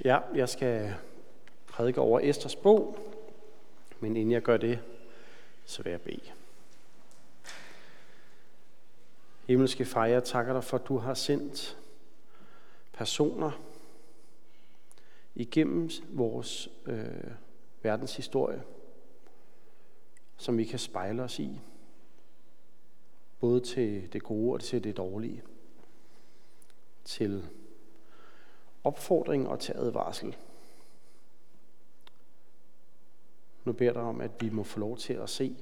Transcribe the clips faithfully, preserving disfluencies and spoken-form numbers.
Ja, jeg skal prædike over Esters bog, men inden jeg gør det, så vil jeg bede. Himmelske Far, jeg takker dig for, at du har sendt personer igennem vores øh, verdenshistorie, som vi kan spejle os i, både til det gode og til det dårlige, til opfordring og til advarsel. Nu beder jeg dig om, at vi må få lov til at se,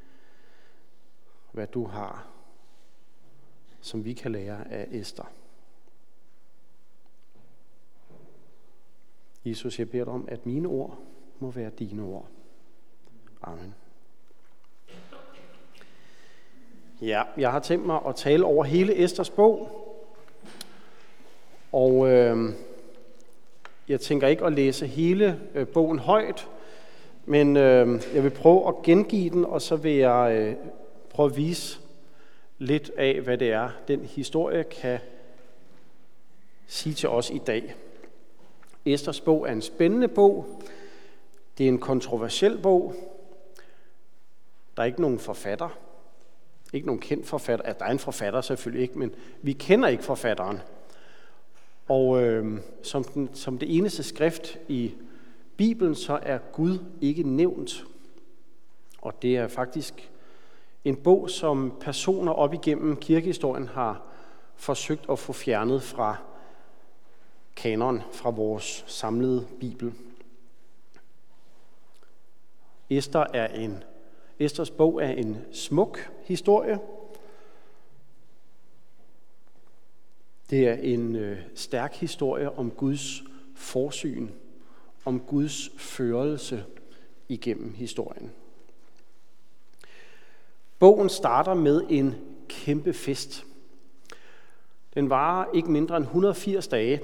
hvad du har, som vi kan lære af Ester. Jesus, jeg beder dig om, at mine ord må være dine ord. Amen. Ja, jeg har tænkt mig at tale over hele Esters bog, og øh, jeg tænker ikke at læse hele øh, bogen højt, men øh, jeg vil prøve at gengive den, og så vil jeg øh, prøve at vise lidt af, hvad det er, den historie kan sige til os i dag. Esters bog er en spændende bog. Det er en kontroversiel bog. Der er ikke nogen forfatter. Ikke nogen kendt forfatter. Ja, der er en forfatter selvfølgelig ikke, men vi kender ikke forfatteren. Og øh, som, den, som det eneste skrift i Bibelen, så er Gud ikke nævnt. Og det er faktisk en bog, som personer op igennem kirkehistorien har forsøgt at få fjernet fra kanon, fra vores samlede Bibel. Ester er en, Esters bog er en smuk historie. Det er en øh, stærk historie om Guds forsyn, om Guds førelse igennem historien. Bogen starter med en kæmpe fest. Den varer ikke mindre end et hundrede og firs dage,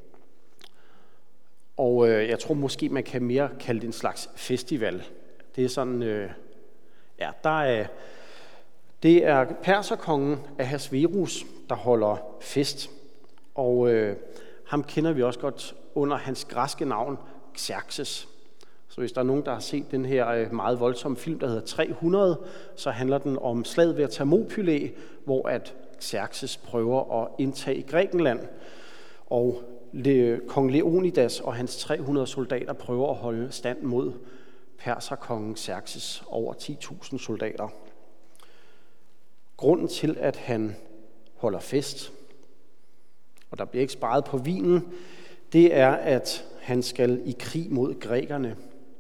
og øh, jeg tror måske, man kan mere kalde det en slags festival. Det er sådan, øh, ja, der er, det er perserkongen Ahasverus, der holder fest, og øh, ham kender vi også godt under hans græske navn Xerxes. Så hvis der er nogen, der har set den her meget voldsomme film, der hedder tre hundrede, så handler den om slaget ved Thermopylæ, hvor at Xerxes prøver at indtage Grækenland, og kong Leonidas og hans tre hundrede soldater prøver at holde stand mod perserkongen Xerxes over ti tusind soldater. Grunden til, at han holder fest, og der bliver ikke sparet på vinen, det er, at han skal i krig mod grækerne.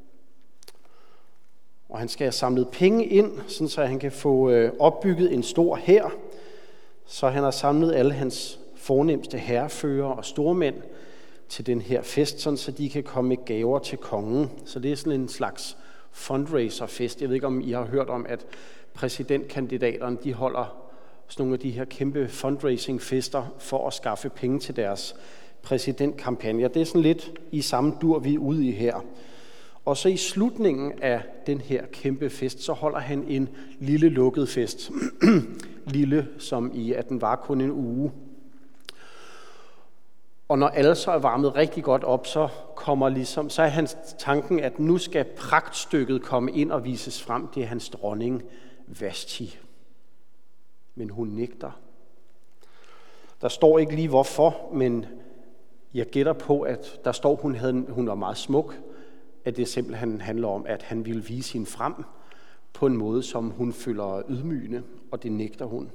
Og han skal have samlet penge ind, sådan så han kan få opbygget en stor hær. Så han har samlet alle hans fornemste hærfører og stormænd til den her fest, sådan så de kan komme med gaver til kongen. Så det er sådan en slags fundraiser-fest. Jeg ved ikke, om I har hørt om, at præsidentkandidaterne de holder sådan nogle af de her kæmpe fundraising-fester for at skaffe penge til deres præsidentkampagner. Det er sådan lidt i samme dur, vi er ude i her. Og så i slutningen af den her kæmpe fest, så holder han en lille lukket fest. Lille, som i, at den var kun en uge. Og når alle så er varmet rigtig godt op, så kommer ligesom, så er hans tanken, at nu skal pragtstykket komme ind og vises frem. Det er hans dronning Vashti. Men hun nægter. Der står ikke lige hvorfor, men jeg gætter på, at der står, hun havde, hun var meget smuk, at det simpelthen handler om, at han ville vise hende frem på en måde, som hun føler ydmygende, og det nægter hun.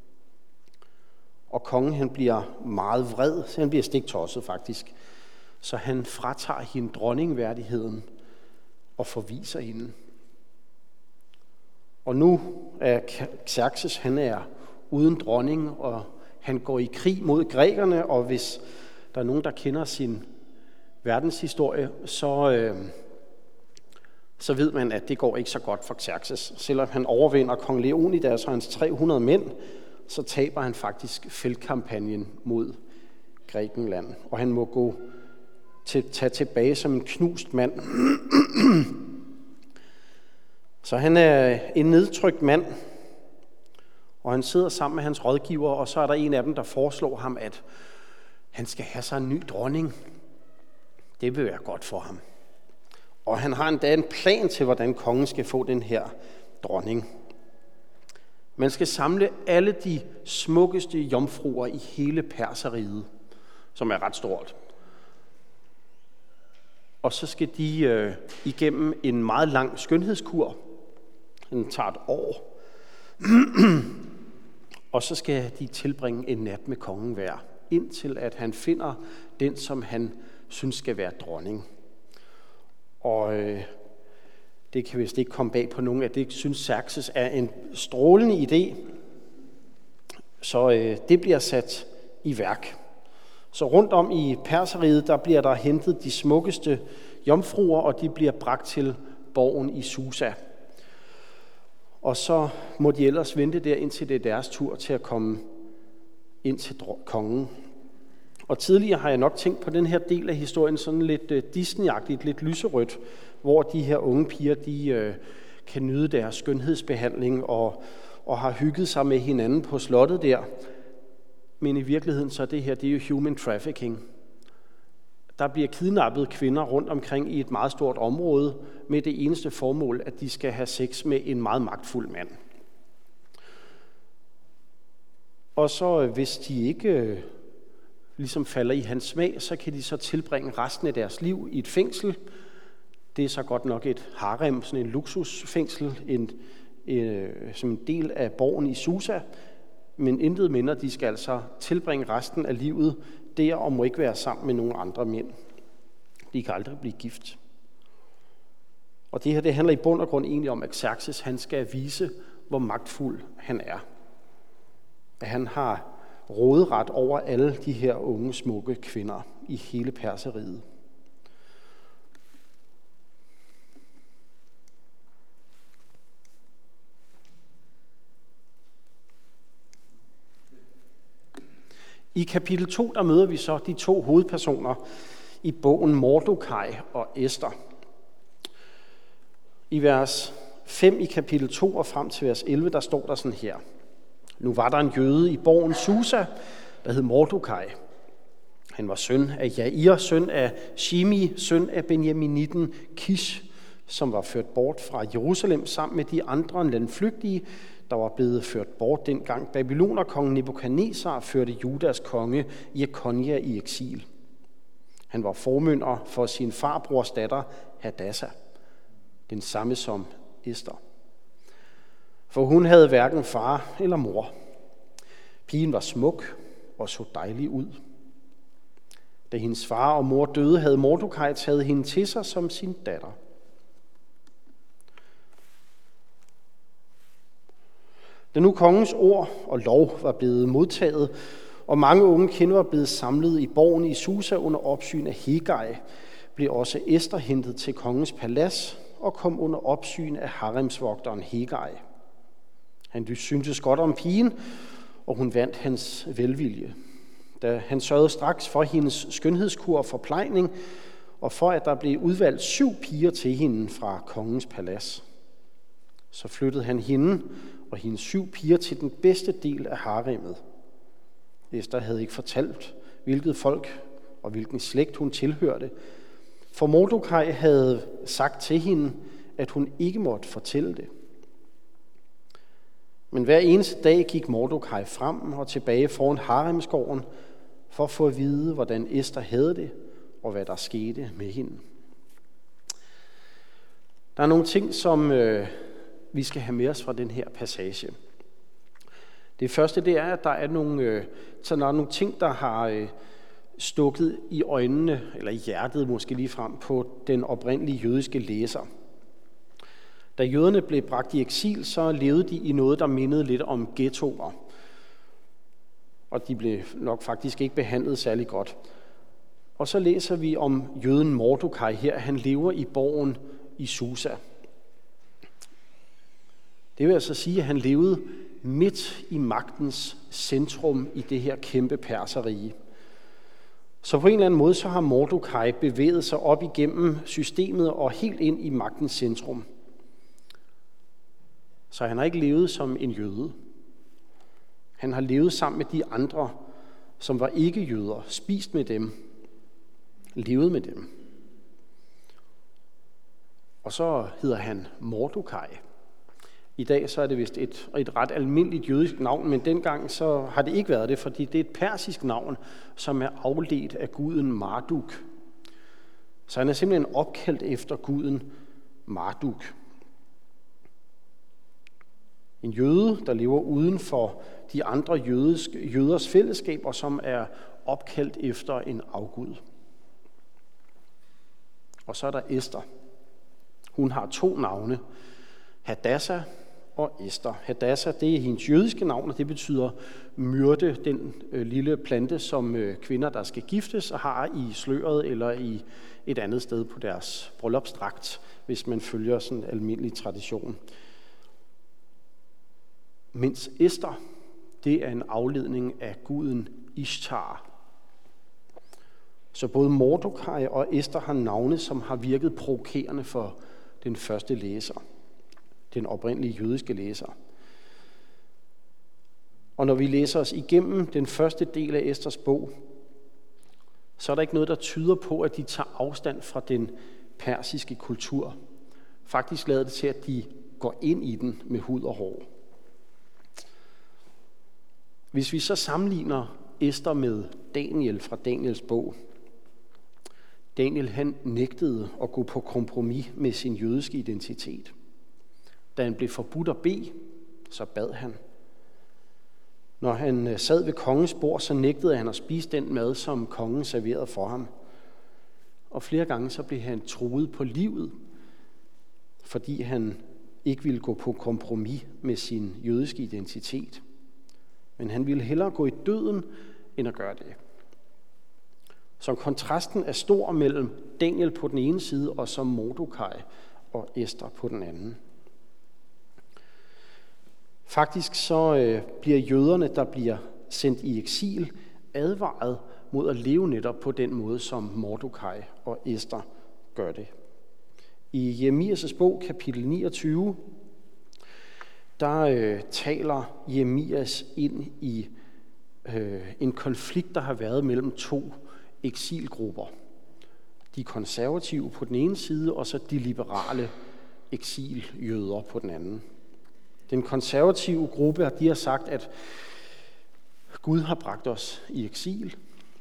Og kongen, han bliver meget vred, så han bliver stiktosset faktisk, så han fratager hende dronningværdigheden og forviser hende. Og nu er Xerxes, han er uden dronning, og han går i krig mod grækerne, og hvis der er nogen, der kender sin verdenshistorie, så, øh, så ved man, at det går ikke så godt for Xerxes. Selvom han overvinder kong Leonidas og hans tre hundrede mænd, så taber han faktisk feltkampagnen mod Grækenland, og han må gå til, tage tilbage som en knust mand. Så han er en nedtrykt mand, og han sidder sammen med hans rådgiver, og så er der en af dem, der foreslår ham, at han skal have sig en ny dronning. Det vil være godt for ham. Og han har endda en plan til, hvordan kongen skal få den her dronning. Man skal samle alle de smukkeste jomfruer i hele Perseriget, som er ret stort. Og så skal de øh, igennem en meget lang skønhedskur. Den tager et år. Og så skal de tilbringe en nat med kongen hver, indtil at han finder den, som han synes skal være dronning. Og øh, det kan vist ikke komme bag på nogen, at det synes Xerxes er en strålende idé. Så øh, det bliver sat i værk. Så rundt om i Perseriget, der bliver der hentet de smukkeste jomfruer, og de bliver bragt til borgen i Susa. Og så må de ellers vente der, indtil det er deres tur til at komme ind til kongen. Og tidligere har jeg nok tænkt på den her del af historien sådan lidt Disney-agtigt, lidt lyserødt, hvor de her unge piger, de øh, kan nyde deres skønhedsbehandling og, og har hygget sig med hinanden på slottet der. Men i virkeligheden så det her, det er jo human trafficking. Der bliver kidnappet kvinder rundt omkring i et meget stort område med det eneste formål, at de skal have sex med en meget magtfuld mand. Og så hvis de ikke ligesom falder i hans smag, så kan de så tilbringe resten af deres liv i et fængsel. Det er så godt nok et harem, sådan en luksusfængsel, en, øh, som en del af borgen i Susa. Men intet mindre, de skal altså tilbringe resten af livet der og må ikke være sammen med nogen andre mænd. De kan aldrig blive gift. Og det her, det handler i bund og grund egentlig om, at Xerxes, han skal vise, hvor magtfuld han er. At han har råderet over alle de her unge, smukke kvinder i hele Perseriget. I kapitel to, der møder vi så de to hovedpersoner i bogen Mordokaj og Ester. I vers fem i kapitel to og frem til vers elleve, der står der sådan her. Nu var der en jøde i borgen Susa, der hed Mordokaj. Han var søn af Jair, søn af Shimi, søn af Benjaminitten Kish, som var ført bort fra Jerusalem sammen med de andre landflygtige, der var blevet ført bort dengang Babylonerkongen Nebukadnesar førte Judas konge Jekonja i eksil. Han var formynder for sin farbrors datter Hadassa, den samme som Ester. For hun havde hverken far eller mor. Pigen var smuk og så dejlig ud. Da hendes far og mor døde, havde Mordokaj taget hende til sig som sin datter. Da nu kongens ord og lov var blevet modtaget, og mange unge kvinder var blevet samlet i borgen i Susa under opsyn af Hegai, blev også Ester hentet til kongens palads og kom under opsyn af haremsvogteren Hegai. Han syntes godt om pigen, og hun vandt hans velvilje. Da han sørgede straks for hendes skønhedskur og forplejning, og for at der blev udvalgt syv piger til hende fra kongens palads. Så flyttede han hende og hendes syv piger til den bedste del af haremmet. Ester havde ikke fortalt, hvilket folk og hvilken slægt hun tilhørte, for Mordokaj havde sagt til hende, at hun ikke måtte fortælle det. Men hver eneste dag gik Mordokaj frem og tilbage foran haremsgården for at få at vide, hvordan Ester havde det, og hvad der skete med hende. Der er nogle ting, som øh, vi skal have med os fra den her passage. Det første, det er, at der er nogle, øh, så der er nogle ting, der har øh, stukket i øjnene, eller i hjertet måske lige frem på den oprindelige jødiske læser. Da jøderne blev bragt i eksil, så levede de i noget, der mindede lidt om ghettoer. Og de blev nok faktisk ikke behandlet særlig godt. Og så læser vi om jøden Mordokaj her. Han lever i borgen i Susa. Det vil altså sige, at han levede midt i magtens centrum i det her kæmpe perserrige. Så på en eller anden måde, så har Mordokaj bevæget sig op igennem systemet og helt ind i magtens centrum. Så han har ikke levet som en jøde. Han har levet sammen med de andre, som var ikke jøder, spist med dem, levet med dem. Og så hedder han Mordokaj. I dag så er det vist et, et ret almindeligt jødisk navn, men dengang så har det ikke været det, fordi det er et persisk navn, som er afledt af guden Marduk. Så han er simpelthen opkaldt efter guden Marduk. En jøde, der lever uden for de andre jødiske, jøders fællesskaber, som er opkaldt efter en afgud. Og så er der Ester. Hun har to navne, Hadassah og Ester. Hadassah, det er hendes jødiske navn, og det betyder myrde, den øh, lille plante, som øh, kvinder, der skal giftes, har i sløret eller i et andet sted på deres bryllupsdragt, hvis man følger sådan en almindelig tradition. Mens Ester, det er en afledning af guden Ishtar. Så både Mordokaj og Ester har navne, som har virket provokerende for den første læser, den oprindelige jødiske læser. Og når vi læser os igennem den første del af Esters bog, så er der ikke noget, der tyder på, at de tager afstand fra den persiske kultur. Faktisk lader det til, at de går ind i den med hud og hår. Hvis vi så sammenligner Ester med Daniel fra Daniels bog. Daniel han nægtede at gå på kompromis med sin jødiske identitet. Da han blev forbudt at bede, så bad han. Når han sad ved kongens bord, så nægtede han at spise den mad, som kongen serverede for ham. Og flere gange så blev han truet på livet, fordi han ikke ville gå på kompromis med sin jødiske identitet. Men han ville hellere gå i døden, end at gøre det. Så kontrasten er stor mellem Daniel på den ene side, og så Mordokaj og Ester på den anden. Faktisk så øh, bliver jøderne, der bliver sendt i eksil, advaret mod at leve netop på den måde, som Mordokaj og Ester gør det. I Jeremias' bog, kapitel niogtyve, der øh, taler Jeremias ind i øh, en konflikt, der har været mellem to eksilgrupper. De konservative på den ene side, og så de liberale eksiljøder på den anden. Den konservative gruppe, de har sagt, at Gud har bragt os i eksil.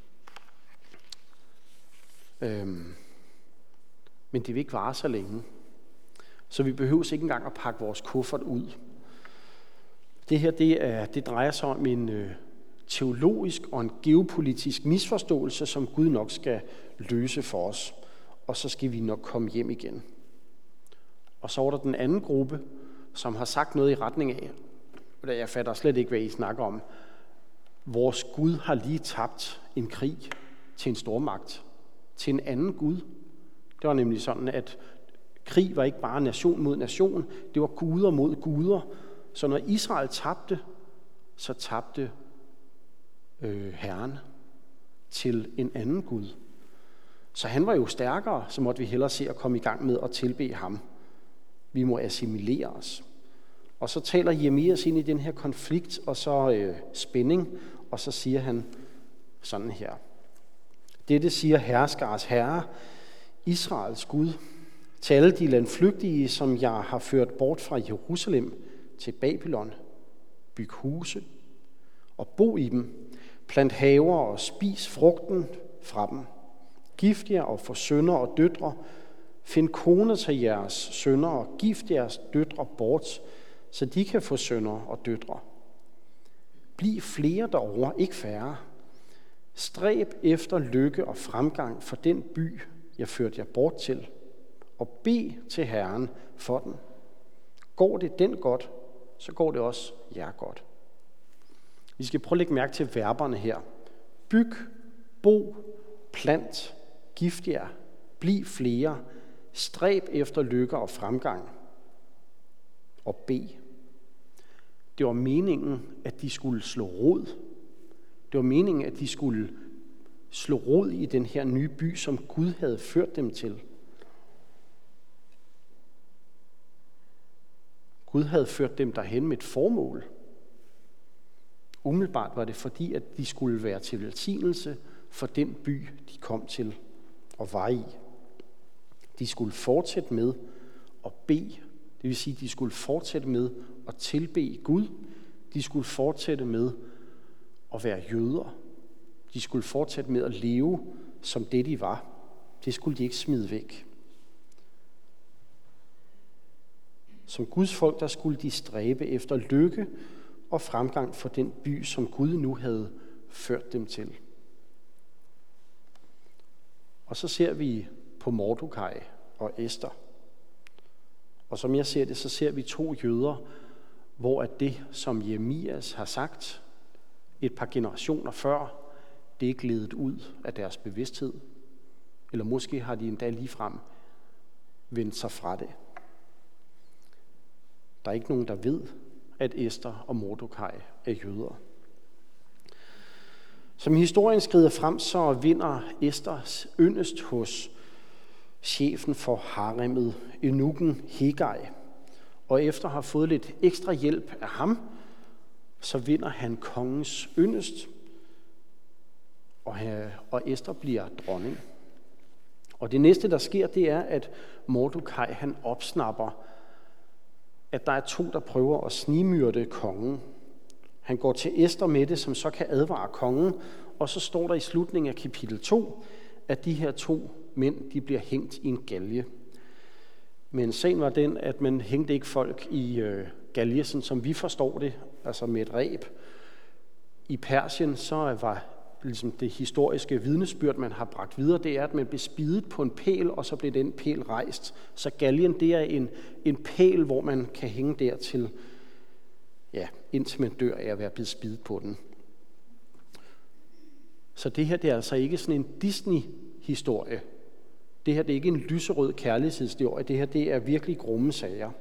Øhm, men det vil ikke vare så længe. Så vi behøver ikke engang at pakke vores kuffert ud. Det her det er, det drejer sig om en øh, teologisk og en geopolitisk misforståelse, som Gud nok skal løse for os. Og så skal vi nok komme hjem igen. Og så er der den anden gruppe, som har sagt noget i retning af, og jeg fatter slet ikke, hvad I snakker om. Vores Gud har lige tabt en krig til en stormagt, til en anden Gud. Det var nemlig sådan, at krig var ikke bare nation mod nation, det var guder mod guder. Så når Israel tabte, så tabte øh, Herren til en anden Gud. Så han var jo stærkere, så måtte vi hellere se at komme i gang med at tilbede ham. Vi må assimilere os. Og så taler Jeremias ind i den her konflikt, og så øh, spænding, og så siger han sådan her. Dette siger herskars herre, Israels Gud, til alle de landflygtige, som jeg har ført bort fra Jerusalem til Babylon. Byg huse og bo i dem. Plant haver og spis frugten fra dem. Gift jer og få sønner og døtre. Find koner til jeres sønner og gift jeres døtre bort, så de kan få sønner og døtre. Bliv flere derovre, ikke færre. Stræb efter lykke og fremgang for den by, jeg førte jer bort til, og bed til Herren for den. Går det den godt, så går det også jer godt. Vi skal prøve at lægge mærke til verberne her. Byg, bo, plant, gift jer, bliv flere, stræb efter lykke og fremgang, og bed. Det var meningen, at de skulle slå rod. Det var meningen, at de skulle slå rod i den her nye by, som Gud havde ført dem til. Gud havde ført dem derhen med et formål. Umiddelbart var det fordi, at de skulle være til velsignelse for den by, de kom til og var i. De skulle fortsætte med at bede. Det vil sige, at de skulle fortsætte med at tilbede Gud. De skulle fortsætte med at være jøder. De skulle fortsætte med at leve som det, de var. Det skulle de ikke smide væk. Som Guds folk, der skulle de stræbe efter lykke og fremgang for den by, som Gud nu havde ført dem til. Og så ser vi på Mordokaj og Ester. Og som jeg ser det, så ser vi to jøder, hvor at det, som Jeremias har sagt et par generationer før, det er gledet ud af deres bevidsthed. Eller måske har de endda ligefrem vendt sig fra det. Der er ikke nogen, der ved, at Ester og Mordokaj er jøder. Som historien skrider frem, så vinder Esters yndest hos chefen for haremmet, eunukken Hegai. Og efter at have fået lidt ekstra hjælp af ham, så vinder han kongens yndest, og Ester bliver dronning. Og det næste, der sker, det er, at Mordokaj han opsnapper, at der er to, der prøver at snigmyrde kongen. Han går til Ester med det, som så kan advare kongen, og så står der i slutningen af kapitel to, at de her to mænd, de bliver hængt i en galge. Men sagen var den, at man hængte ikke folk i øh, galge, sådan som vi forstår det, altså med et reb. I Persien, så var ligesom det historiske vidnesbyrd, man har bragt videre, det er, at man blev spidet på en pæl, og så blev den pæl rejst. Så galgen, det er en, en pæl, hvor man kan hænge dertil, ja, indtil man dør af at være blevet spidet på den. Så det her, det er altså ikke sådan en Disney-historie. Det her, det er ikke en lyserød kærlighedshistorie. Det her, det er virkelig grumme sager.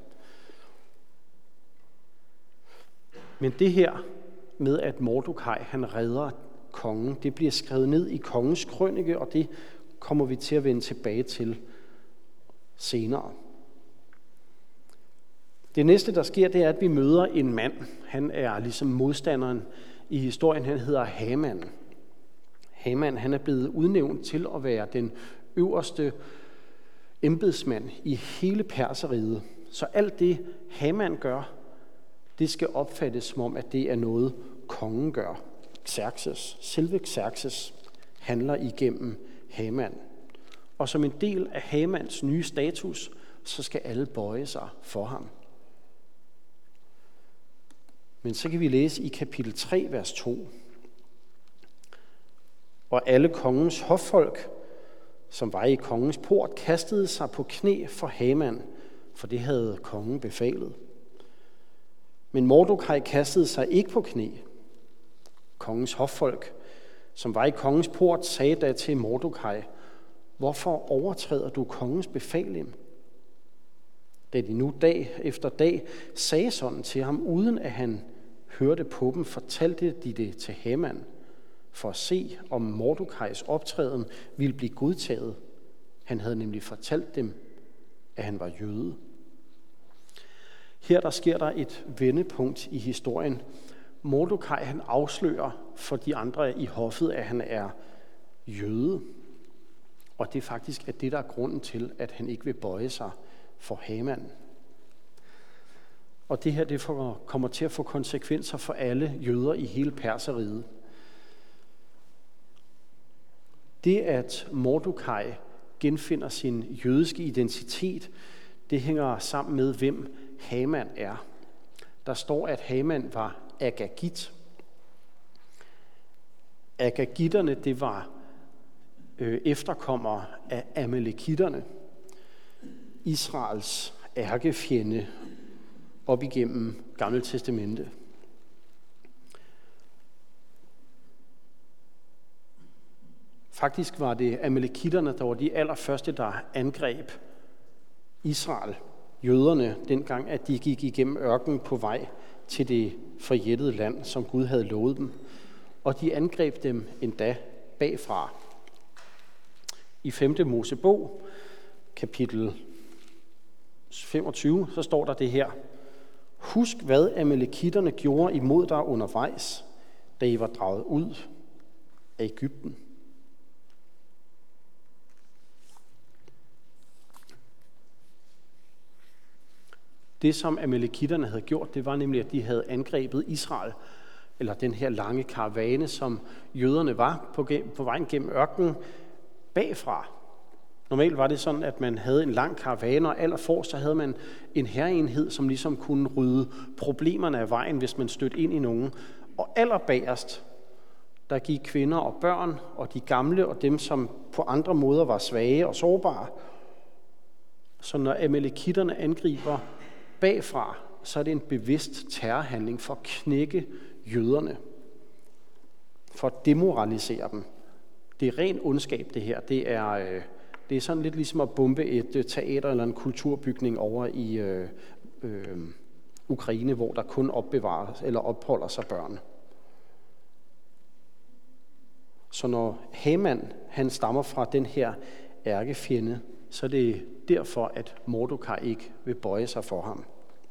Men det her med, at Mordokaj, han redder kongen, det bliver skrevet ned i kongens krønike, og det kommer vi til at vende tilbage til senere. Det næste, der sker, det er, at vi møder en mand. Han er ligesom modstanderen i historien. Han hedder Haman. Haman, han er blevet udnævnt til at være den øverste embedsmand i hele Perseriget. Så alt det, Haman gør, det skal opfattes som om, at det er noget, kongen gør. Xerxes, selve Xerxes, handler igennem Haman. Og som en del af Hamans nye status, så skal alle bøje sig for ham. Men så kan vi læse i kapitel tre, vers to. Og alle kongens hoffolk, som var i kongens port, kastede sig på knæ for Haman, for det havde kongen befalet. Men Mordokaj kastede sig ikke på knæ. Kongens hoffolk, som var i kongens port, sagde da til Mordokaj, hvorfor overtræder du kongens befaling? Da de nu dag efter dag sagde sådan til ham, uden at han hørte på dem, fortalte de det til Haman, for at se, om Mordokajs optræden ville blive godtaget. Han havde nemlig fortalt dem, at han var jøde. Her der sker der et vendepunkt i historien. Mordokaj han afslører for de andre i hoffet, at han er jøde. Og det er faktisk at det, der er grunden til, at han ikke vil bøje sig for Haman. Og det her det får, kommer til at få konsekvenser for alle jøder i hele Perseriget. Det, at Mordokaj genfinder sin jødiske identitet, det hænger sammen med, hvem Haman er. Der står, at Haman var Agagit. Agagitterne, det var øh, efterkommere af amalekitterne, Israels ærkefjende op igennem Gamle Testamente. Faktisk var det amalekitterne, der var de allerførste, der angreb Israel, jøderne, dengang at de gik igennem ørkenen på vej til det forjættede land, som Gud havde lovet dem. Og de angreb dem endda bagfra. I femte Mosebog, kapitel femogtyve, så står der det her. Husk, hvad amalekitterne gjorde imod dig undervejs, da I var draget ud af Egypten. Det, som amalekitterne havde gjort, det var nemlig, at de havde angrebet Israel, eller den her lange karavane, som jøderne var på, på vejen gennem ørkenen, bagfra. Normalt var det sådan, at man havde en lang karavane, og allerforrest så havde man en hærenhed, som ligesom kunne rydde problemerne af vejen, hvis man stødte ind i nogen. Og allerbagerst, der gik kvinder og børn, og de gamle, og dem, som på andre måder var svage og sårbare. Så når amalekitterne angriber bagfra, så er det en bevidst terrorhandling for at knække jøderne, for at demoralisere dem. Det er ren ondskab, det her. Det er, øh, det er sådan lidt ligesom at bombe et øh, teater eller en kulturbygning over i øh, øh, Ukraine, hvor der kun opbevares eller opholder sig børn. Så når Haman, han stammer fra den her ærkefjende, så er det derfor, at Mordokaj ikke vil bøje sig for ham.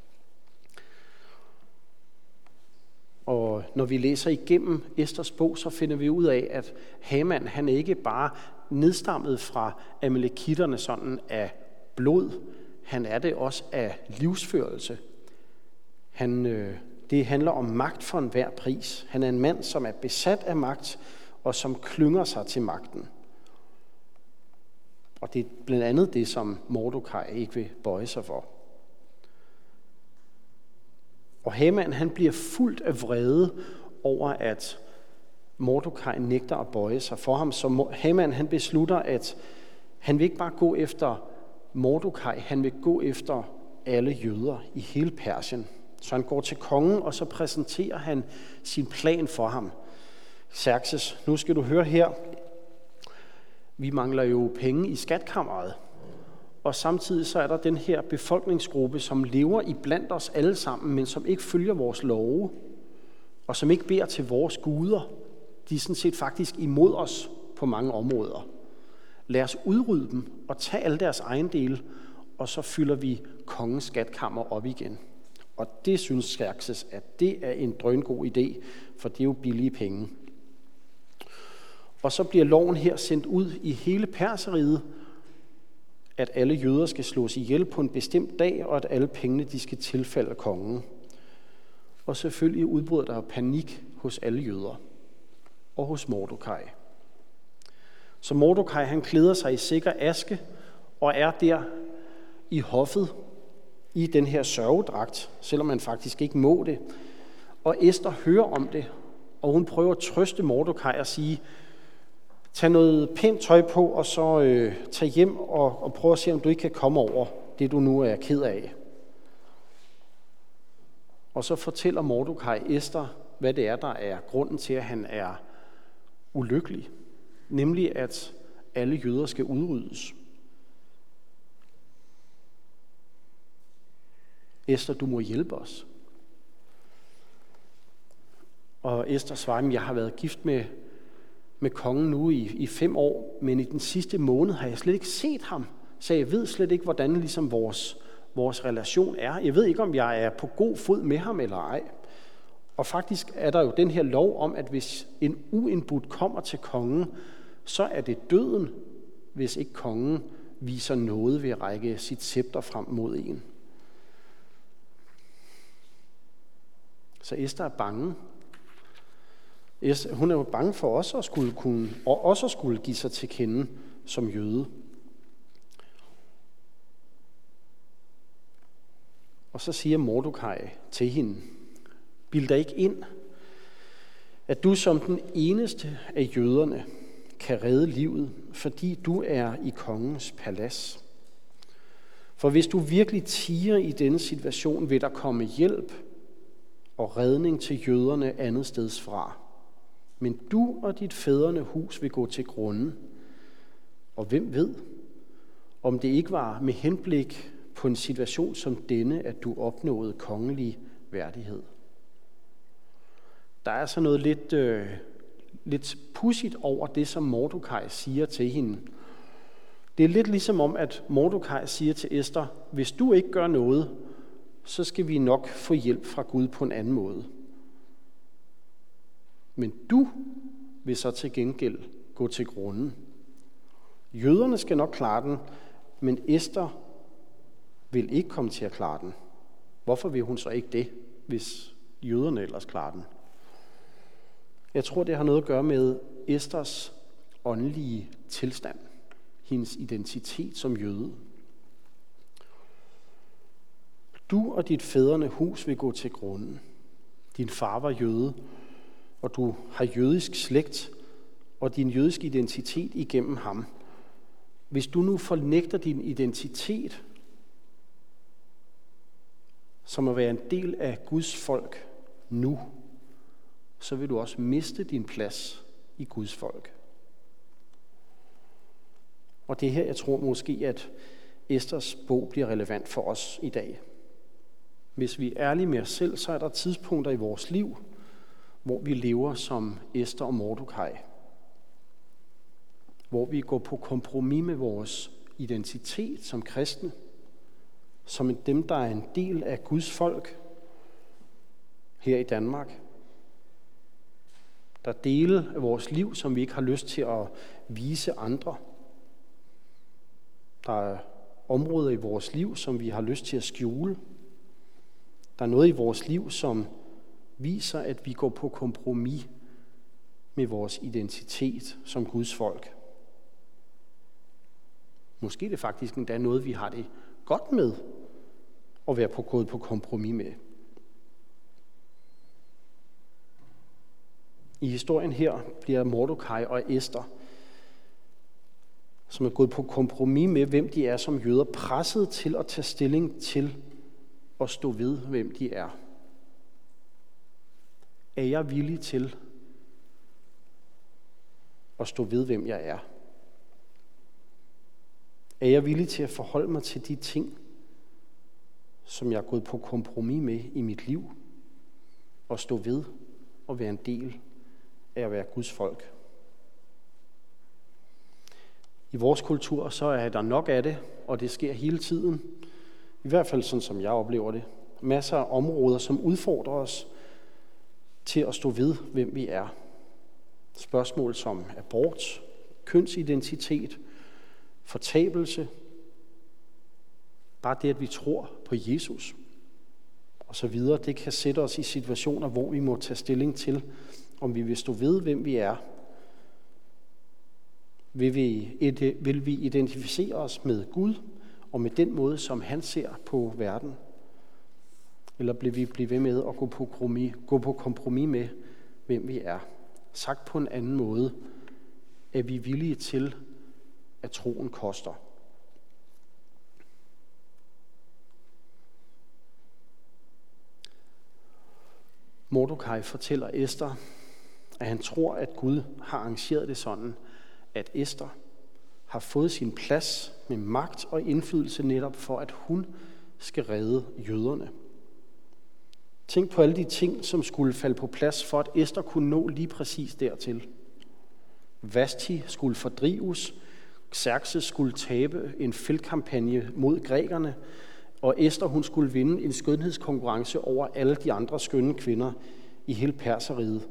Og når vi læser igennem Esters bog, så finder vi ud af, at Haman, han ikke bare nedstammet fra amalekitterne sådan af blod, han er det også af livsførelse. Han, øh, det handler om magt for enhver pris. Han er en mand, som er besat af magt, og som klynger sig til magten. Og det er blandt andet det, som Mordokaj ikke vil bøje sig for. Og Haman, han bliver fuldt af vrede over, at Mordokaj nægter at bøje sig for ham. Så Haman, han beslutter, at han vil ikke bare gå efter Mordokaj, han vil gå efter alle jøder i hele Persien. Så han går til kongen, og så præsenterer han sin plan for ham. Xerxes, nu skal du høre her. Vi mangler jo penge i skatkammeret. Og samtidig så er der den her befolkningsgruppe, som lever i blandt os alle sammen, men som ikke følger vores love, og som ikke beder til vores guder. De er sådan set faktisk imod os på mange områder. Lad os udrydde dem og tage alle deres ejendele, og så fylder vi kongens skatkammer op igen. Og det synes Xerxes, at det er en drøngod idé, for det er jo billige penge. Og så bliver loven her sendt ud i hele Perseriget, at alle jøder skal slås ihjel på en bestemt dag, og at alle pengene de skal tilfalde kongen. Og selvfølgelig udbryder der panik hos alle jøder og hos Mordokaj. Så Mordokaj, han klæder sig i sikker aske og er der i hoffet i den her sørgedragt, selvom man faktisk ikke må det. Og Ester hører om det, og hun prøver at trøste Mordokaj og sige, tag noget pænt tøj på, og så øh, tag hjem og, og prøv at se, om du ikke kan komme over det, du nu er ked af. Og så fortæller Mordokaj Ester, hvad det er, der er grunden til, at han er ulykkelig. Nemlig, at alle jøder skal udryddes. Ester, du må hjælpe os. Og Ester svarer, jeg har været gift med med kongen nu i, i fem år, men i den sidste måned har jeg slet ikke set ham, så jeg ved slet ikke, hvordan ligesom vores, vores relation er. Jeg ved ikke, om jeg er på god fod med ham eller ej. Og faktisk er der jo den her lov om, at hvis en uindbudt kommer til kongen, så er det døden, hvis ikke kongen viser noget ved at række sit scepter frem mod en. Så Ester er bange. Hun er jo bange for også at skulle kunne, og også at skulle give sig til kende som jøde. Og så siger Mordokaj til hende, bild dig ikke ind, at du som den eneste af jøderne kan redde livet, fordi du er i kongens palads. For hvis du virkelig tier i denne situation, vil der komme hjælp og redning til jøderne andet steds fra. Men du og dit fædrene hus vil gå til grunde. Og hvem ved, om det ikke var med henblik på en situation som denne, at du opnåede kongelig værdighed. Der er så noget lidt, øh, lidt pudsigt over det, som Mordokaj siger til hende. Det er lidt ligesom om, at Mordokaj siger til Ester, hvis du ikke gør noget, så skal vi nok få hjælp fra Gud på en anden måde. Men du vil så til gengæld gå til grunden. Jøderne skal nok klare den, men Ester vil ikke komme til at klare den. Hvorfor vil hun så ikke det, hvis jøderne ellers klarer den? Jeg tror, det har noget at gøre med Esters åndelige tilstand, hendes identitet som jøde. Du og dit fædrene hus vil gå til grunden. Din far var jøde, og du har jødisk slægt og din jødiske identitet igennem ham. Hvis du nu fornægter din identitet, som at være en del af Guds folk nu, så vil du også miste din plads i Guds folk. Og det er her, jeg tror måske, at Esters bog bliver relevant for os i dag. Hvis vi er ærlige med os selv, så er der tidspunkter i vores liv, hvor vi lever som Ester og Mordokaj. Hvor vi går på kompromis med vores identitet som kristne, som dem, der er en del af Guds folk her i Danmark. Der er dele af vores liv, som vi ikke har lyst til at vise andre. Der er områder i vores liv, som vi har lyst til at skjule. Der er noget i vores liv, som viser, at vi går på kompromis med vores identitet som Guds folk. Måske er det faktisk endda noget, vi har det godt med at være på gået på kompromis med. I historien her bliver Mordokaj og Ester, som er gået på kompromis med, hvem de er som jøder, presset til at tage stilling til at stå ved, hvem de er. Er jeg villig til at stå ved, hvem jeg er? Er jeg villig til at forholde mig til de ting, som jeg er gået på kompromis med i mit liv, og stå ved og være en del af at være Guds folk? I vores kultur så er der nok af det, og det sker hele tiden. I hvert fald sådan, som jeg oplever det. Masser af områder, som udfordrer os til at stå ved, hvem vi er. Spørgsmål som abort, kønsidentitet, fortabelse, bare det, at vi tror på Jesus og så videre, det kan sætte os i situationer, hvor vi må tage stilling til, om vi vil stå ved, hvem vi er. Vil vi, vil vi identificere os med Gud og med den måde, som han ser på verden? Eller vil vi blive ved med at gå på kompromis, gå på kompromis med, hvem vi er? Sagt på en anden måde, er vi villige til, at troen koster. Mordokaj fortæller Ester, at han tror, at Gud har arrangeret det sådan, at Ester har fået sin plads med magt og indflydelse netop for, at hun skal redde jøderne. Tænk på alle de ting, som skulle falde på plads for, at Ester kunne nå lige præcis dertil. Vashti skulle fordrives, Xerxes skulle tabe en feltkampagne mod grækerne, og Ester hun skulle vinde en skønhedskonkurrence over alle de andre skønne kvinder i hele Perseriget.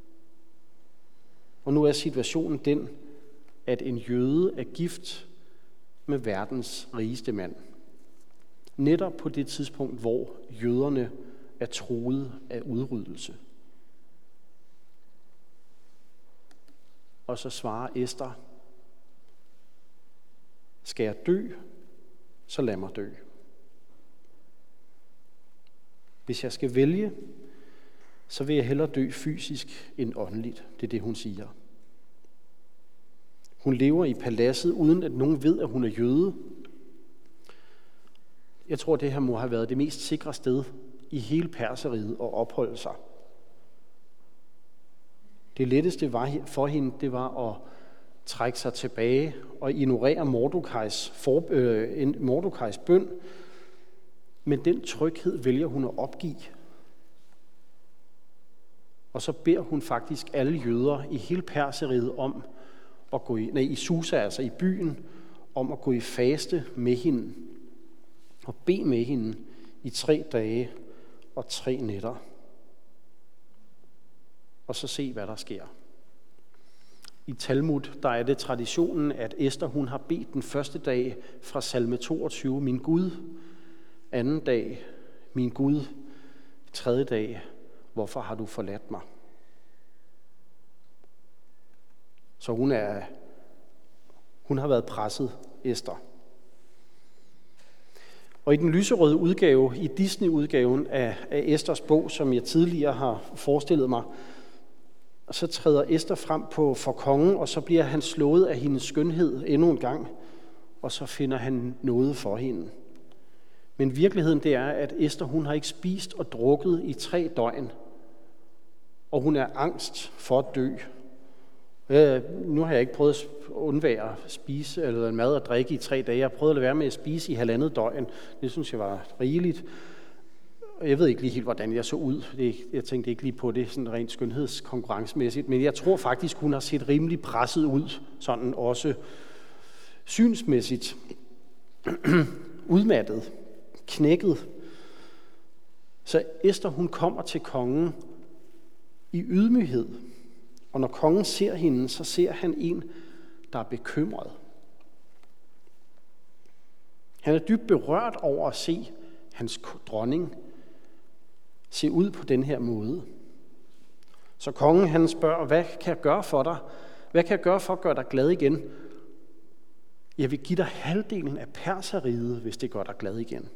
Og nu er situationen den, at en jøde er gift med verdens rigeste mand. Netop på det tidspunkt, hvor jøderne er truet af udryddelse. Og så svarer Ester, skal jeg dø, så lad mig dø. Hvis jeg skal vælge, så vil jeg hellere dø fysisk end åndeligt. Det er det, hun siger. Hun lever i paladset, uden at nogen ved, at hun er jøde. Jeg tror, det her må have været det mest sikre sted i hele Perseriget at opholde sig. Det letteste var for hende, det var at trække sig tilbage og ignorere Mordokajs, for, øh, Mordokajs bøn. Men den tryghed vælger hun at opgive. Og så beder hun faktisk alle jøder i hele Perseriet om at gå i, nej, i Susa, altså i byen, om at gå i faste med hende og bede med hende i tre dage og tre nætter. Og så se, hvad der sker. I Talmud, der er det traditionen, at Ester hun har bedt den første dag fra salme toogtyve, min Gud, anden dag, min Gud, tredje dag, hvorfor har du forladt mig? Så hun er, hun har været presset, Ester. Og i den lyserøde udgave, i Disney-udgaven af, af Esters bog, som jeg tidligere har forestillet mig, så træder Ester frem på for kongen, og så bliver han slået af hendes skønhed endnu en gang, og så finder han noget for hende. Men virkeligheden det er, at Ester hun har ikke spist og drukket i tre døgn, og hun er angst for at dø. Øh, nu har jeg ikke prøvet at undvære at spise eller mad og drikke i tre dage. Jeg har prøvet at lade være med at spise i halvandet døgn. Det synes jeg var rigeligt. Jeg ved ikke lige helt, hvordan jeg så ud. Det, jeg tænkte ikke lige på det sådan rent skønhedskonkurrencemæssigt, men jeg tror faktisk, hun har set rimelig presset ud, sådan også synsmæssigt. Udmattet, knækket. Så Ester, hun kommer til kongen i ydmyghed. Og når kongen ser hende, så ser han en, der er bekymret. Han er dybt berørt over at se hans dronning se ud på den her måde. Så kongen han spørger, hvad kan jeg gøre for dig? Hvad kan jeg gøre for at gøre dig glad igen? Jeg vil give dig halvdelen af Perseriget, hvis det gør dig glad igen.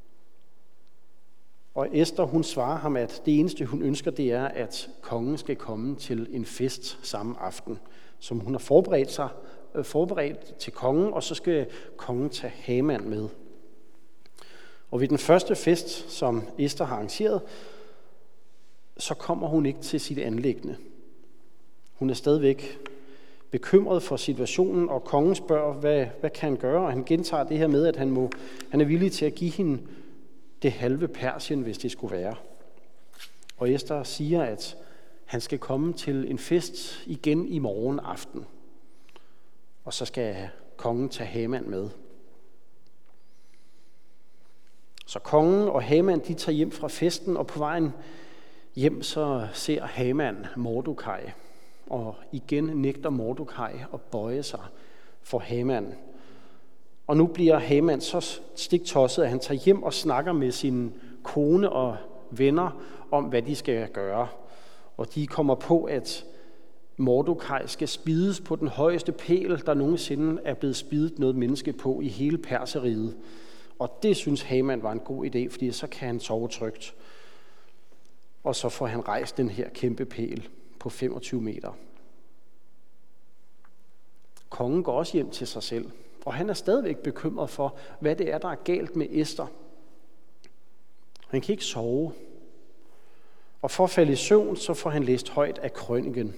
Og Ester, hun svarer ham, at det eneste, hun ønsker, det er, at kongen skal komme til en fest samme aften, som hun har forberedt sig, forberedt til kongen, og så skal kongen tage Haman med. Og ved den første fest, som Ester har arrangeret, så kommer hun ikke til sit anliggende. Hun er stadigvæk bekymret for situationen, og kongen spørger, hvad, hvad kan han gøre? Og han gentager det her med, at han, må, han er villig til at give hende det halve Persien, hvis det skulle være. Og Ester siger, at han skal komme til en fest igen i morgen aften. Og så skal kongen tage Haman med. Så kongen og Haman, de tager hjem fra festen, og på vejen hjem så ser Haman Mordokaj. Og igen nægter Mordokaj at bøje sig for Haman. Og nu bliver Haman så stiktosset, at han tager hjem og snakker med sin kone og venner om, hvad de skal gøre. Og de kommer på, at Mordokaj skal spides på den højeste pæl, der nogensinde er blevet spidet noget menneske på i hele Perseriget. Og det synes Haman var en god idé, fordi så kan han sove trygt. Og så får han rejst den her kæmpe pæl på femogtyve meter. Kongen går også hjem til sig selv, og han er stadigvæk bekymret for, hvad det er, der er galt med Ester. Han kan ikke sove. Og for at falde i søvn, så får han læst højt af krøniken.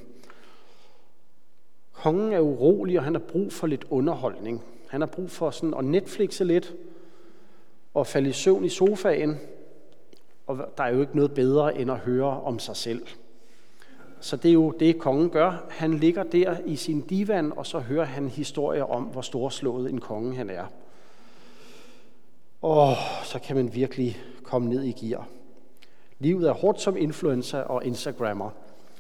Kongen er urolig, og han har brug for lidt underholdning. Han har brug for sådan at Netflixe lidt, og falde i søvn i sofaen. Og der er jo ikke noget bedre, end at høre om sig selv. Så det er jo det, kongen gør. Han ligger der i sin divan, og så hører han historier om, hvor storslået en konge han er. Og så kan man virkelig komme ned i gear. Livet er hårdt som influencer og Instagrammer.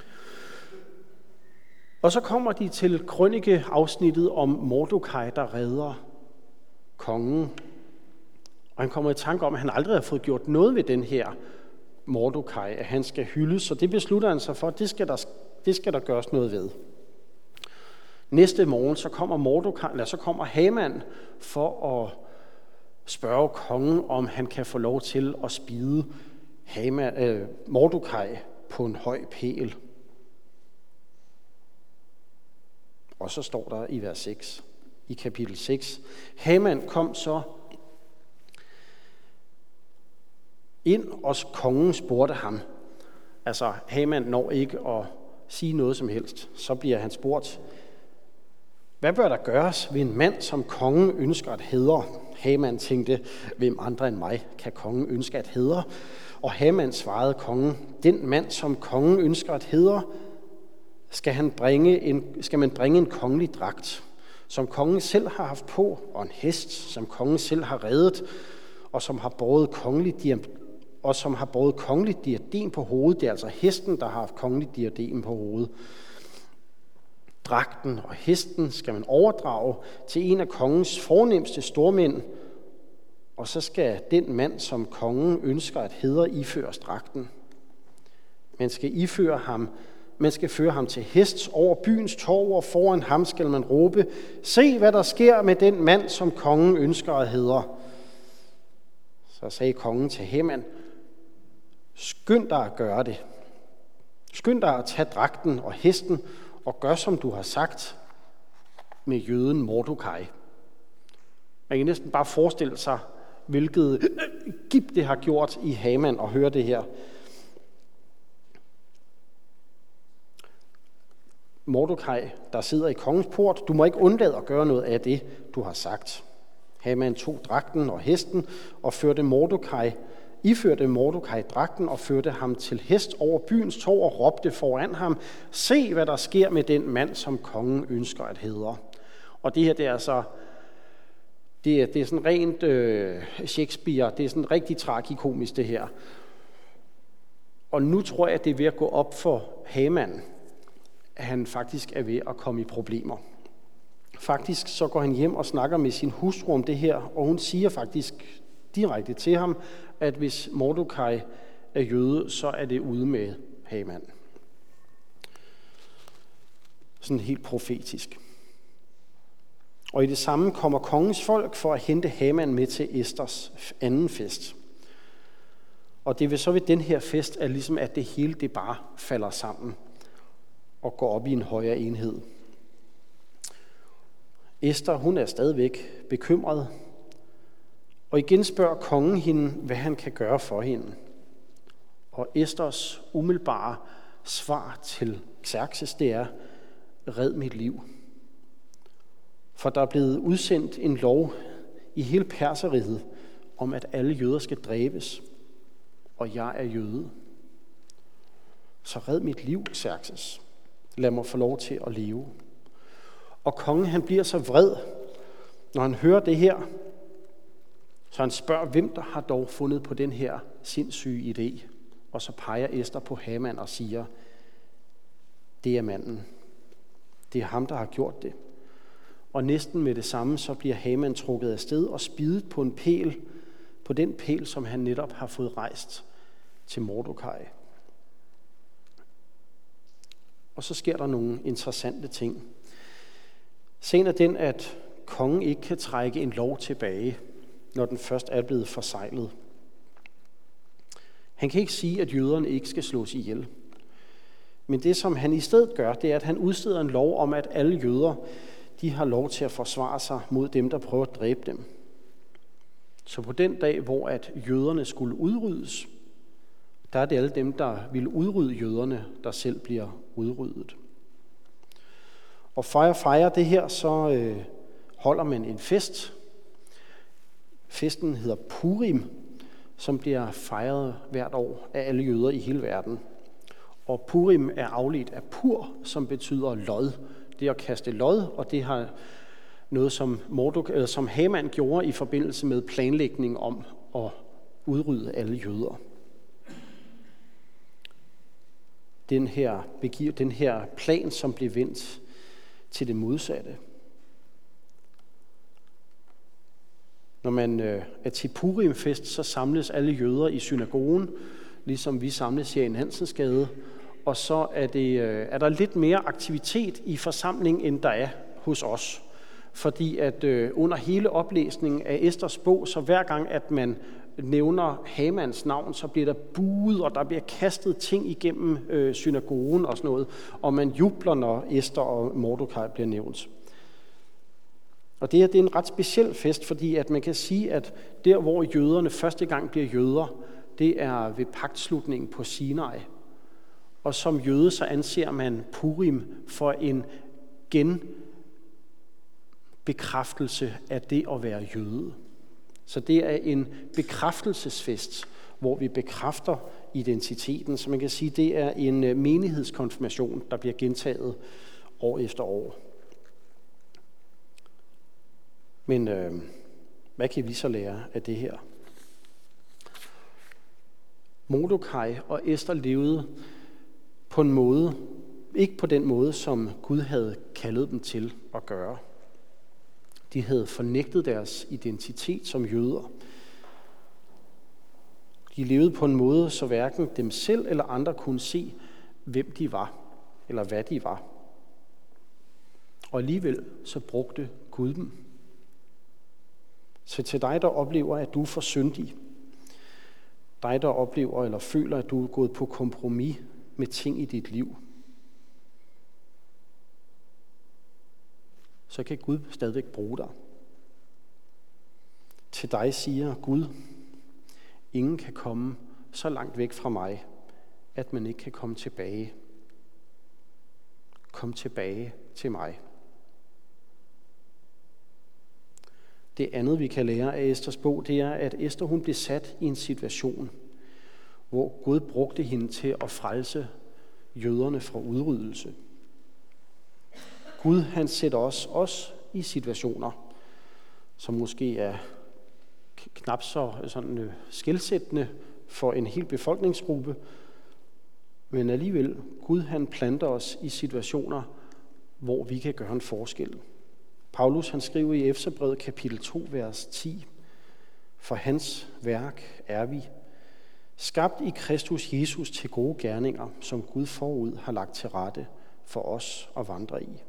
Og så kommer de til krønikeafsnittet om Mordokaj, der redder kongen. Og han kommer i tanke om, at han aldrig har fået gjort noget ved den her Mordokaj, at han skal hyldes, så det beslutter han sig for, at det skal der, det skal der gøres noget ved. Næste morgen, så kommer Mordokaj, eller så kommer Haman for at spørge kongen, om han kan få lov til at spide Haman, øh, Mordokaj på en høj pæl. Og så står der i vers seks, i kapitel seks, Haman kom så ind, og kongen spurgte ham. Altså, Haman når ikke at sige noget som helst. Så bliver han spurgt, hvad bør der gøres ved en mand, som kongen ønsker at hædre? Haman tænkte, hvem andre end mig kan kongen ønske at hædre? Og Haman svarede kongen, den mand, som kongen ønsker at hædre, skal, han bringe en, skal man bringe en kongelig dragt, som kongen selv har haft på, og en hest, som kongen selv har reddet, og som har båret kongelig og som har båret kongeligt diadem på hovedet. Det er altså hesten, der har haft kongeligt diadem på hovedet. Dragten og hesten skal man overdrage til en af kongens fornemste stormænd, og så skal den mand, som kongen ønsker at hædre, iføres dragten. Man skal iføre ham, man skal føre ham til hest over byens torv, og foran ham skal man råbe, se hvad der sker med den mand, som kongen ønsker at hædre. Så sagde kongen til Haman, skynd dig at gøre det. Skynd dig at tage dragten og hesten, og gør som du har sagt med jøden Mordokaj. Man kan næsten bare forestille sig, hvilket gift det har gjort i Haman at høre det her. Mordokaj, der sidder i kongens port, du må ikke undlade at gøre noget af det, du har sagt. Haman tog dragten og hesten og førte Mordokaj, iførte Mordokaj dragten og førte ham til hest over byens torv og råbte foran ham, se hvad der sker med den mand, som kongen ønsker at hædre. Og det her, det er altså, det er, det er sådan rent øh, Shakespeare, det er sådan rigtig tragikomisk det her. Og nu tror jeg, at det er ved at gå op for Haman, at han faktisk er ved at komme i problemer. Faktisk så går han hjem og snakker med sin hustru om det her, og hun siger faktisk direkte til ham, at hvis Mordokaj er jøde, så er det ude med Haman. Sådan helt profetisk. Og i det samme kommer kongens folk for at hente Haman med til Esters anden fest. Og det vil så ved den her fest, at ligesom at det hele det bare falder sammen og går op i en højere enhed. Ester, hun er stadigvæk bekymret, og igen spørger kongen hende, hvad han kan gøre for hende. Og Esters umiddelbare svar til Xerxes, det er, red mit liv. For der er blevet udsendt en lov i hele Perseriget om, at alle jøder skal dræbes, og jeg er jøde. Så red mit liv, Xerxes. Lad mig få lov til at leve. Og kongen, han bliver så vred, når han hører det her, så han spørger, hvem der har dog fundet på den her sindssyge idé. Og så peger Ester på Haman og siger, det er manden. Det er ham, der har gjort det. Og næsten med det samme, så bliver Haman trukket af sted og spidet på en pæl, på den pæl, som han netop har fået rejst til Mordokaj. Og så sker der nogle interessante ting. Sagen er den, at kongen ikke kan trække en lov tilbage, når den først er blevet forseglet. Han kan ikke sige, at jøderne ikke skal slås ihjel. Men det, som han i stedet gør, det er, at han udsteder en lov om, at alle jøder, de har lov til at forsvare sig mod dem, der prøver at dræbe dem. Så på den dag, hvor at jøderne skulle udryddes, der er det alle dem, der vil udrydde jøderne, der selv bliver udryddet. Og for at fejre det her, så øh, holder man en fest. Festen hedder Purim, som bliver fejret hvert år af alle jøder i hele verden. Og Purim er afledt af pur, som betyder lod. Det er at kaste lod, og det har noget, som, Mordok, eller som Haman gjorde i forbindelse med planlægning om at udrydde alle jøder. Den her, den her plan, som blev vendt til det modsatte. Når man øh, er til Purimfest, så samles alle jøder i synagogen, ligesom vi samles her i Hansensgade, og så er, det, øh, er der lidt mere aktivitet i forsamlingen, end der er hos os. Fordi at øh, under hele oplæsningen af Esters bog, så hver gang at man nævner Hamans navn, så bliver der buet, og der bliver kastet ting igennem øh, synagogen og sådan noget, og man jubler, når Ester og Mordokaj bliver nævnt. Og det her, det er en ret speciel fest, fordi at man kan sige, at der, hvor jøderne første gang bliver jøder, det er ved pagtslutningen på Sinai. Og som jøde, så anser man Purim for en genbekræftelse af det at være jøde. Så det er en bekræftelsesfest, hvor vi bekræfter identiteten. Så man kan sige, det er en menighedskonfirmation, der bliver gentaget år efter år. Men øh, hvad kan vi så lære af det her? Mordokaj og Ester levede på en måde, ikke på den måde, som Gud havde kaldet dem til at gøre. De havde fornægtet deres identitet som jøder. De levede på en måde, så hverken dem selv eller andre kunne se, hvem de var, eller hvad de var. Og alligevel så brugte Gud dem. Så til dig, der oplever, at du er for syndig, dig, der oplever eller føler, at du er gået på kompromis med ting i dit liv, så kan Gud stadigvæk bruge dig. Til dig siger Gud, ingen kan komme så langt væk fra mig, at man ikke kan komme tilbage. Kom tilbage til mig. Det andet, vi kan lære af Esters bog, det er, at Ester hun blev sat i en situation, hvor Gud brugte hende til at frelse jøderne fra udryddelse. Gud han sætter os også i situationer, som måske er knap så sådan skelsættende for en hel befolkningsgruppe, men alligevel, Gud han planter os i situationer, hvor vi kan gøre en forskel. Paulus han skriver i Efeserbrevet kapitel to, vers ti, for hans værk er vi, skabt i Kristus Jesus til gode gerninger, som Gud forud har lagt til rette for os at vandre i.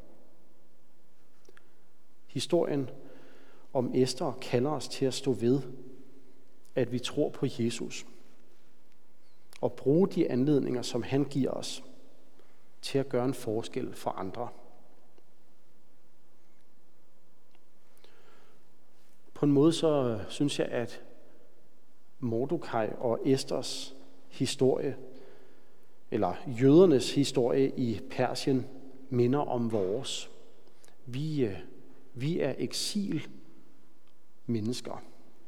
Historien om Ester kalder os til at stå ved, at vi tror på Jesus, og bruge de anledninger, som han giver os, til at gøre en forskel for andre. På en måde så synes jeg, at Mordokaj og Esters historie, eller jødernes historie i Persien, minder om vores. Vi, vi er eksil mennesker.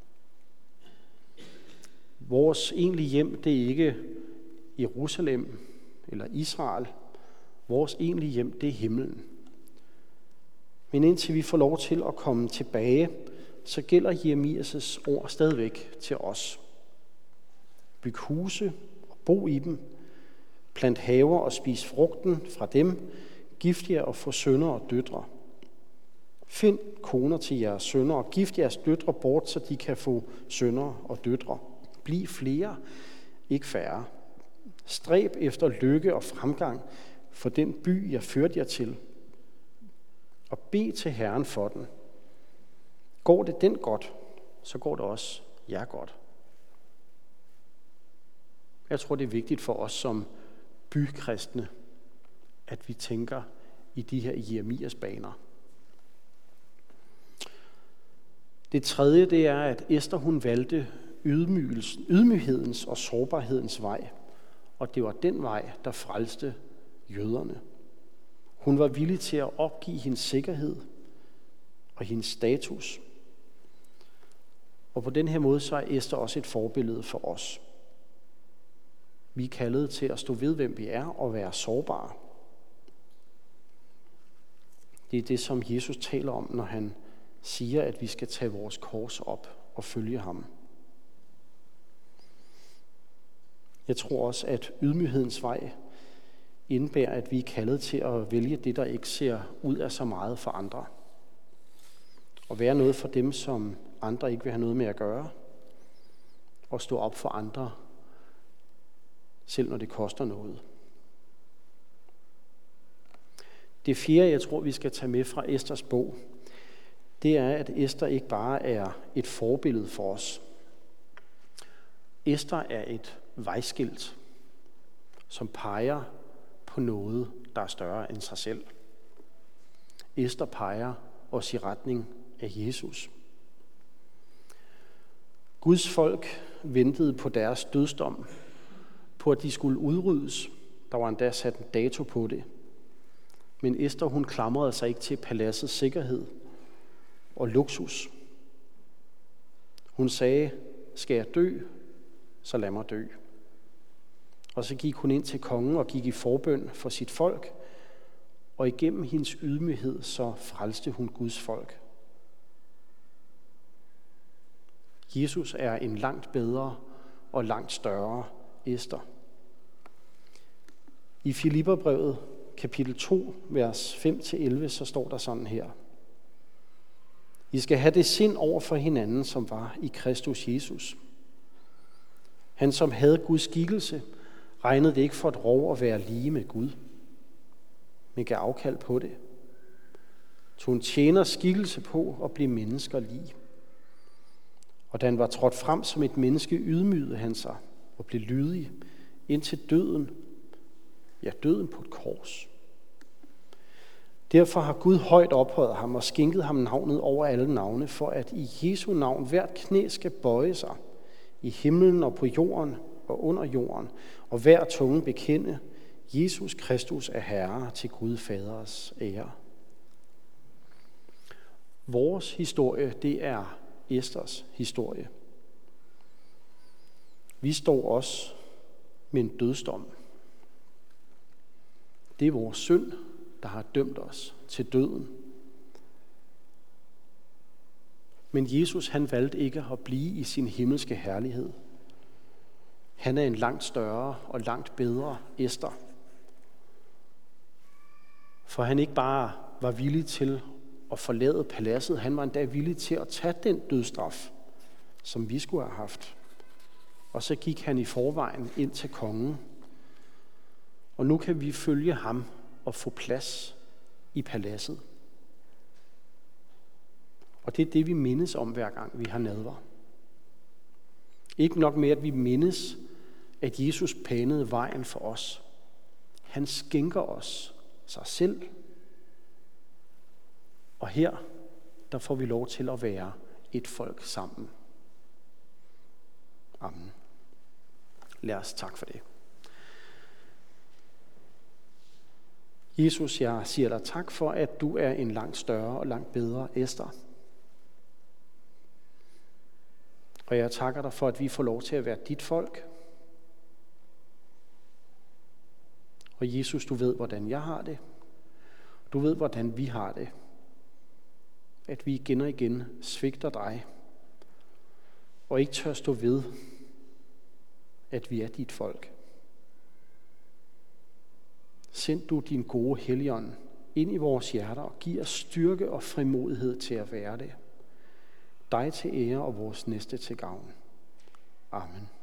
Vores egentlige hjem, det er ikke Jerusalem eller Israel. Vores egentlige hjem, det er himlen. Men indtil vi får lov til at komme tilbage, så gælder Jeremias' ord stadigvæk til os. Byg huse og bo i dem. Plant haver og spis frugten fra dem. Gift jer og få sønner og døtre. Find koner til jeres sønner og gift jeres døtre bort, så de kan få sønner og døtre. Bliv flere, ikke færre. Stræb efter lykke og fremgang for den by, jeg førte jer til. Og bed til Herren for den. Går det den godt, så går det også jer godt. Jeg tror, det er vigtigt for os som bykristne, at vi tænker i de her Jeremias baner. Det tredje, det er, at Ester hun valgte ydmyghedens og sårbarhedens vej, og det var den vej, der frelste jøderne. Hun var villig til at opgive hendes sikkerhed og hendes status. Og på den her måde, så er Ester også et forbillede for os. Vi er kaldet til at stå ved, hvem vi er, og være sårbare. Det er det, som Jesus taler om, når han siger, at vi skal tage vores kors op og følge ham. Jeg tror også, at ydmyghedens vej indebærer, at vi er kaldet til at vælge det, der ikke ser ud af så meget for andre. Og være noget for dem, som andre ikke vil have noget med at gøre. Og stå op for andre, selv når det koster noget. Det fjerde, jeg tror, vi skal tage med fra Esters bog, det er, at Ester ikke bare er et forbillede for os. Ester er et vejskilt, som peger på noget, der er større end sig selv. Ester peger os i retning af Jesus. Guds folk ventede på deres dødsdom, på at de skulle udryddes. Der var endda sat en dato på det. Men Ester, hun klamrede sig ikke til paladsets sikkerhed og luksus. Hun sagde, skal jeg dø, så lad mig dø. Og så gik hun ind til kongen og gik i forbøn for sit folk, og igennem hendes ydmyghed så frelste hun Guds folk. Jesus er en langt bedre og langt større Ester. I Filipperbrevet kapitel to, vers fem til elleve, så står der sådan her. I skal have det sind over for hinanden, som var i Kristus Jesus. Han, som havde Guds skikkelse, regnede det ikke for et rov at være lige med Gud, men gav afkald på det. Tog en tjeners skikkelse på og blev mennesker lig. Og da han var trådt frem som et menneske, ydmygede han sig og blev lydig indtil døden, ja, døden på et kors. Derfor har Gud højt ophøjet ham og skænket ham navnet over alle navne, for at i Jesu navn hvert knæ skal bøje sig, i himlen og på jorden og under jorden, og hver tunge bekende, Jesus Kristus er Herre til Gud Faders ære. Vores historie, det er Esters historie. Vi står også med en dødsdom. Det er vores synd, der har dømt os til døden. Men Jesus, han valgte ikke at blive i sin himmelske herlighed. Han er en langt større og langt bedre Ester. For han ikke bare var villig til at forlade paladset, han var endda villig til at tage den dødsstraf, som vi skulle have haft. Og så gik han i forvejen ind til kongen. Og nu kan vi følge ham og få plads i paladset. Og det er det, vi mindes om, hver gang vi har nadver. Ikke nok med, at vi mindes, at Jesus banede vejen for os. Han skænker os sig selv. Og her, der får vi lov til at være et folk sammen. Amen. Lad os tak for det. Jesus, jeg siger dig tak for, at du er en langt større og langt bedre Ester. Og jeg takker dig for, at vi får lov til at være dit folk. Og Jesus, du ved, hvordan jeg har det. Du ved, hvordan vi har det. At vi igen og igen svigter dig, og ikke tør stå ved, at vi er dit folk. Send du din gode Helligånd ind i vores hjerter og giv os styrke og frimodighed til at være det. Dig til ære og vores næste til gavn. Amen.